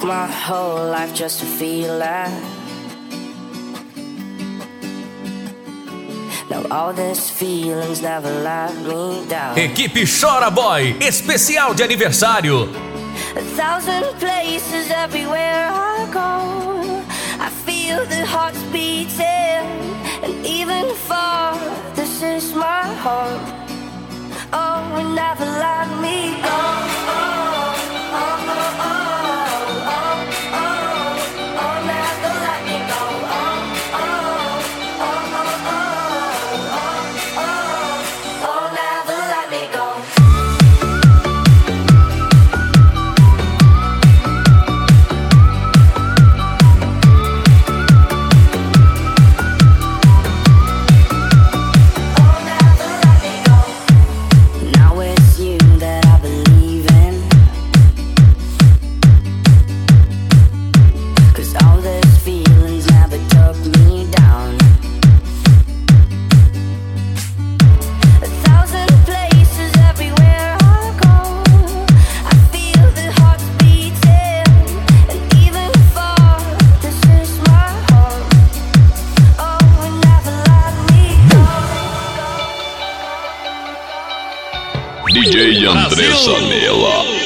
my whole life just to feel that. Now all these feelings never let me down. Equipe Chora Boy, especial de aniversário. 1,000 places everywhere I go. I feel the hearts beating, and even far, this is my home. Oh, and never let me go. DJ André Sanella.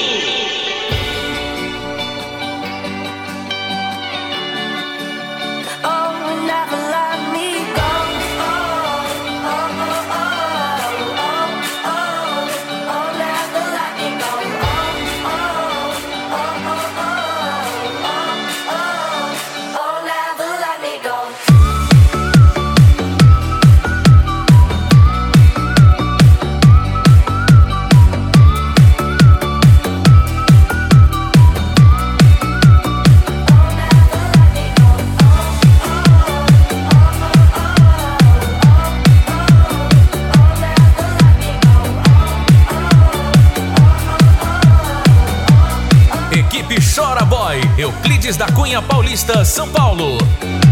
Equipe Chora Boy, Euclides da Cunha Paulista, São Paulo.